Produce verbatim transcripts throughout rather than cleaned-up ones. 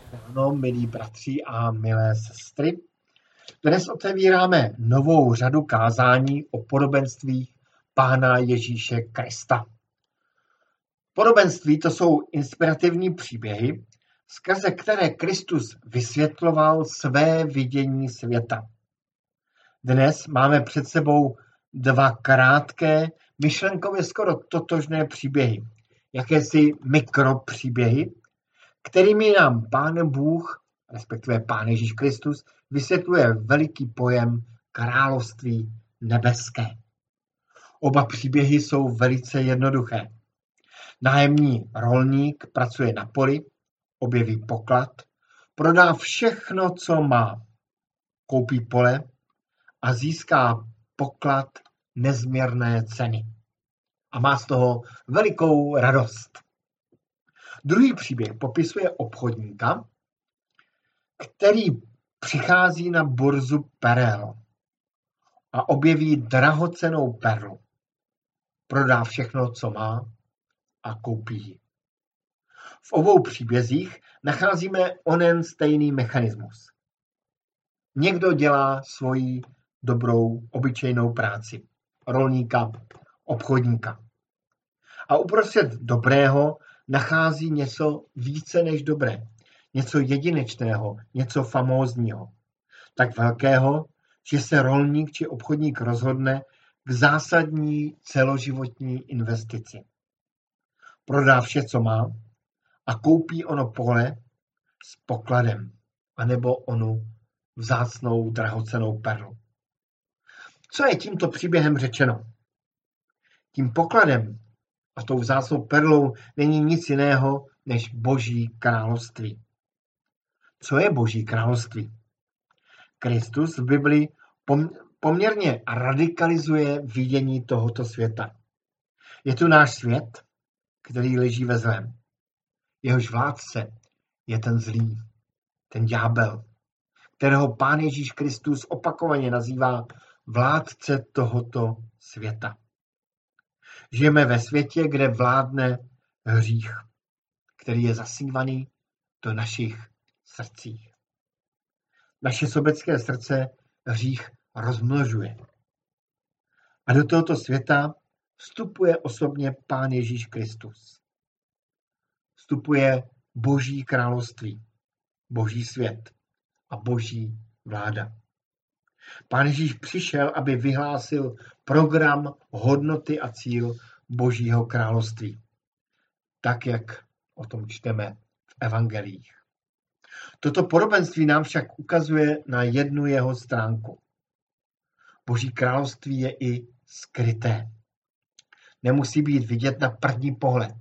Ráno, milí bratři a milé sestry. Dnes otevíráme novou řadu kázání o podobenstvích Pána Ježíše Krista. Podobenství to jsou inspirativní příběhy, skrze které Kristus vysvětloval své vidění světa. Dnes máme před sebou dva krátké, myšlenkově skoro totožné příběhy, jakési mikropříběhy, kterými nám Pán Bůh, respektive Pán Ježíš Kristus, vysvětluje veliký pojem království nebeské. Oba příběhy jsou velice jednoduché. Nájemní rolník pracuje na poli, objeví poklad, prodá všechno, co má, koupí pole a získá poklad nezměrné ceny. A má z toho velikou radost. Druhý příběh popisuje obchodníka, který přichází na burzu perel a objeví drahocennou perlu. Prodá všechno, co má a koupí ji. V obou příbězích nacházíme onen stejný mechanismus. Někdo dělá svoji dobrou, obyčejnou práci. Rolníka, obchodníka. A uprostřed dobrého nachází něco více než dobré. Něco jedinečného, něco famózního. Tak velkého, že se rolník či obchodník rozhodne k zásadní celoživotní investici. Prodá vše, co má a koupí ono pole s pokladem, anebo onu vzácnou drahocennou perlu. Co je tímto příběhem řečeno? Tím pokladem a tou vzácnou perlou není nic jiného než Boží království. Co je Boží království? Kristus v Bibli poměrně radikalizuje vidění tohoto světa. Je tu náš svět, který leží ve zlém. Jehož vládce je ten zlý, ten ďábel, kterého Pán Ježíš Kristus opakovaně nazývá vládce tohoto světa. Žijeme ve světě, kde vládne hřích, který je zasívaný do našich srdcích. Naše sobecké srdce hřích rozmnožuje. A do tohoto světa vstupuje osobně Pán Ježíš Kristus. Vstupuje Boží království, Boží svět a Boží vláda. Pán Ježíš přišel, aby vyhlásil program, hodnoty a cíl Božího království. Tak, jak o tom čteme v evangelích. Toto podobenství nám však ukazuje na jednu jeho stránku. Boží království je i skryté. Nemusí být vidět na první pohled.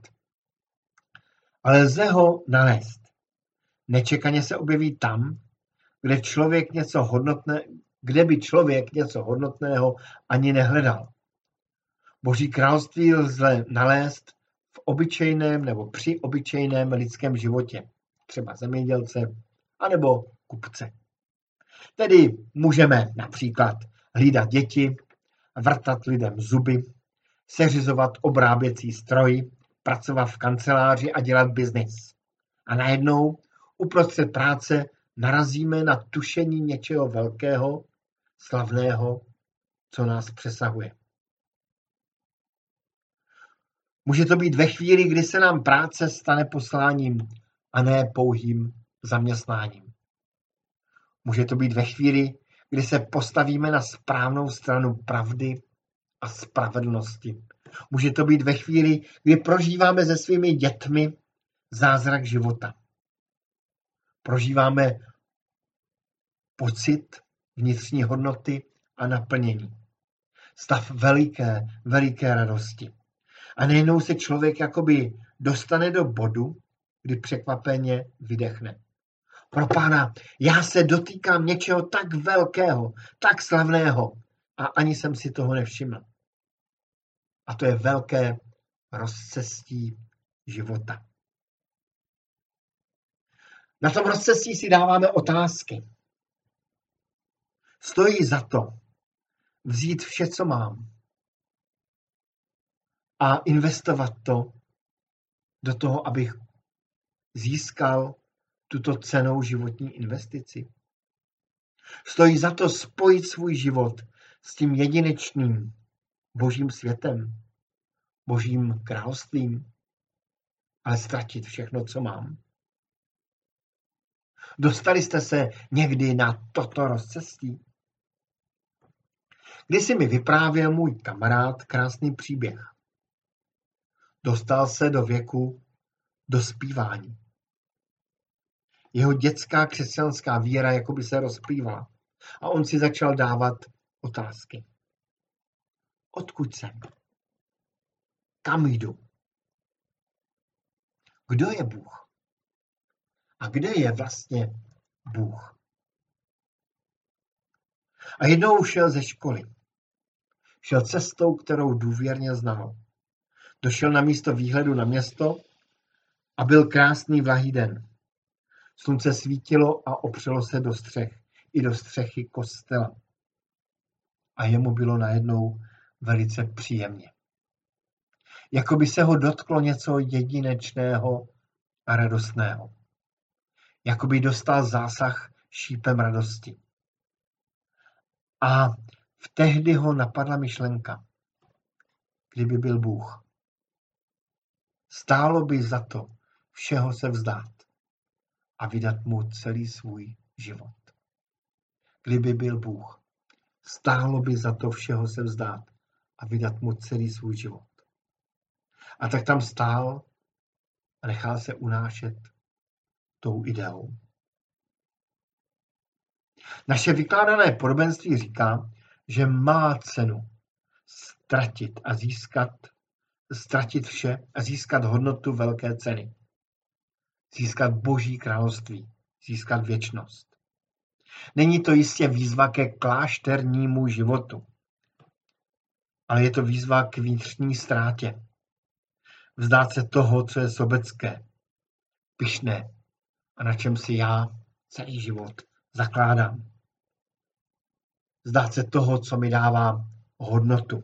Ale lze ho nalézt. Nečekaně se objeví tam, kde člověk něco hodnotné, kde by člověk něco hodnotného ani nehledal. Boží království lze nalézt v obyčejném nebo při obyčejném lidském životě, třeba zemědělce anebo kupce. Tedy můžeme například hlídat děti, vrtat lidem zuby, seřizovat obráběcí stroj, pracovat v kanceláři a dělat biznis. A najednou uprostřed práce narazíme na tušení něčeho velkého, slavného, co nás přesahuje. Může to být ve chvíli, kdy se nám práce stane posláním a ne pouhým zaměstnáním. Může to být ve chvíli, kdy se postavíme na správnou stranu pravdy a spravedlnosti. Může to být ve chvíli, kdy prožíváme se svými dětmi zázrak života. Prožíváme pocit vnitřní hodnoty a naplnění. Stav veliké, veliké radosti. A najednou se člověk jakoby dostane do bodu, kdy překvapeně vydechne. Pro Pána, já se dotýkám něčeho tak velkého, tak slavného a ani jsem si toho nevšiml. A to je velké rozcestí života. Na tom rozcestí si dáváme otázky. Stojí za to vzít vše, co mám, a investovat to do toho, abych získal tuto cennou životní investici? Stojí za to spojit svůj život s tím jedinečným božím světem, božím královstvím, ale ztratit všechno, co mám? Dostali jste se někdy na toto rozcestí? Kdysi mi vyprávěl můj kamarád krásný příběh. Dostal se do věku dospívání. Jeho dětská křesťanská víra jakoby se rozplývala a on si začal dávat otázky. Odkud jsem? Kam jdu? Kdo je Bůh? A kde je vlastně Bůh? A jednou šel ze školy. Šel cestou, kterou důvěrně znal. Došel na místo výhledu na město a byl krásný vlahý den. Slunce svítilo a opřelo se do střech, i do střechy kostela. A jemu bylo najednou velice příjemně. Jako by se ho dotklo něco jedinečného a radostného. Jako by dostal zásah šípem radosti. A v tehdy ho napadla myšlenka, kdyby byl Bůh. Stálo by za to všeho se vzdát a vydat mu celý svůj život. Kdyby byl Bůh, stálo by za to všeho se vzdát a vydat mu celý svůj život. A tak tam stál a nechal se unášet tou ideou. Naše vykládané podobenství říká, že má cenu ztratit a získat, ztratit vše a získat hodnotu velké ceny. Získat Boží království, získat věčnost. Není to jistě výzva ke klášternímu životu, ale je to výzva k vnitřní ztrátě. Vzdát se toho, co je sobecké, pyšné a na čem si já celý život zakládám. Vzdát se toho, co mi dává hodnotu.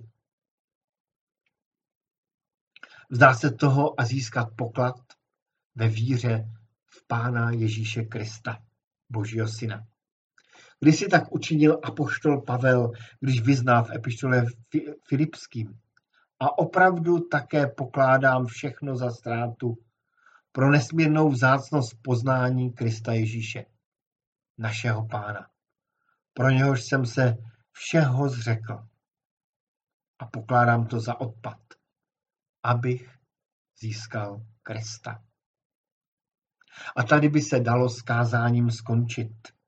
Vzdát se toho a získat poklad ve víře v Pána Ježíše Krista, Božího Syna. Když si tak učinil apoštol Pavel, když vyznal v epištole Filipským, a opravdu také pokládám všechno za ztrátu pro nesmírnou vzácnost poznání Krista Ježíše, našeho Pána. Pro něhož jsem se všeho zřekl a pokládám to za odpad, abych získal Krista. A tady by se dalo s kázáním skončit.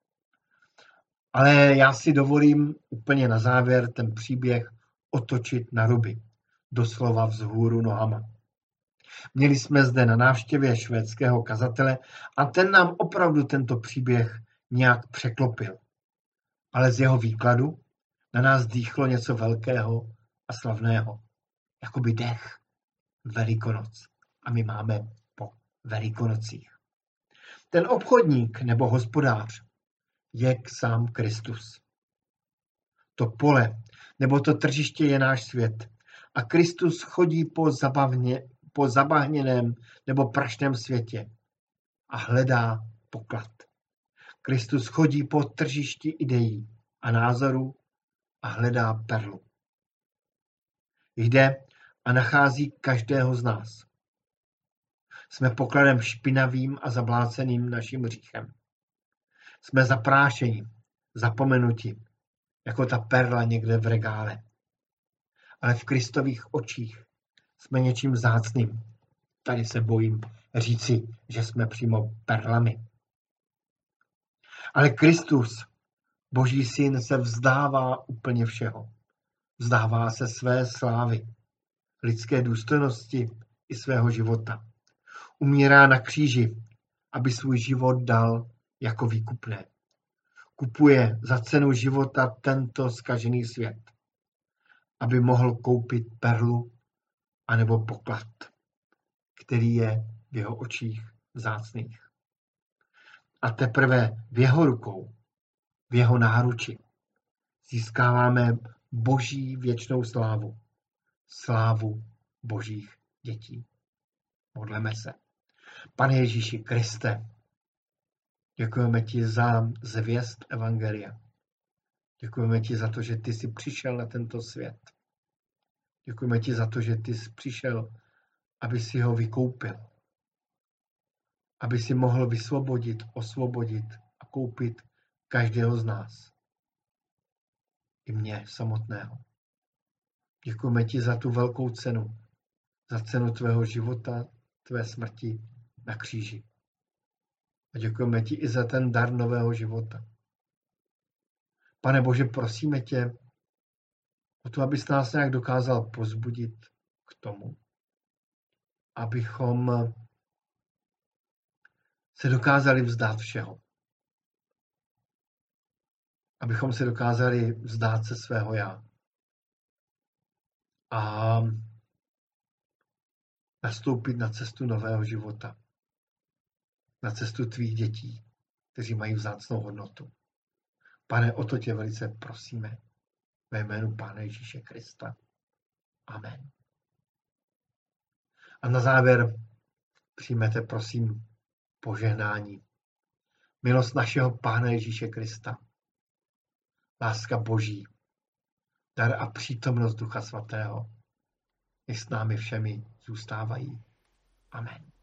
Ale já si dovolím úplně na závěr ten příběh otočit na ruby, doslova vzhůru nohama. Měli jsme zde na návštěvě švédského kazatele a ten nám opravdu tento příběh nějak překlopil. Ale z jeho výkladu na nás dýchlo něco velkého a slavného. Jakoby dech Velikonoc. A my máme po Velikonocích. Ten obchodník nebo hospodář je sám Kristus. To pole nebo to tržiště je náš svět a Kristus chodí po, zabavně, po zabahněném nebo prašném světě a hledá poklad. Kristus chodí po tržišti ideí a názorů a hledá perlu. Jde a nachází každého z nás. Jsme pokladem špinavým a zabláceným naším hříchem. Jsme zaprášeni, zapomenuti, jako ta perla někde v regále. Ale v Kristových očích jsme něčím vzácným. Tady se bojím říci, že jsme přímo perlami. Ale Kristus, Boží syn, se vzdává úplně všeho. Vzdává se své slávy, lidské důstojnosti i svého života. Umírá na kříži, aby svůj život dal jako výkupné. Kupuje za cenu života tento zkažený svět, aby mohl koupit perlu anebo poklad, který je v jeho očích vzácných. A teprve v jeho rukou, v jeho náruči získáváme Boží věčnou slávu, slávu Božích dětí. Modleme se. Pane Ježíši Kriste, Děkujeme ti za zvěst evangelia. Děkujeme ti za to, že ty jsi přišel na tento svět. Děkujeme ti za to, že ty jsi přišel, aby si ho vykoupil. Aby si mohl vysvobodit, osvobodit a koupit každého z nás. I mě samotného. Děkujeme ti za tu velkou cenu. Za cenu tvého života, tvé smrti na kříži. A děkujeme ti i za ten dar nového života. Pane Bože, prosíme tě o to, abys nás nějak dokázal pozbudit k tomu, abychom se dokázali vzdát všeho. Abychom se dokázali vzdát se svého já. A nastoupit na cestu nového života. Na cestu tvých dětí, kteří mají vzácnou hodnotu. Pane, o to tě velice prosíme. Ve jménu Pána Ježíše Krista. Amen. A na závěr přijměte, prosím, požehnání. Milost našeho Pána Ježíše Krista. Láska Boží. Dar a přítomnost Ducha Svatého. I s námi všemi zůstávají. Amen.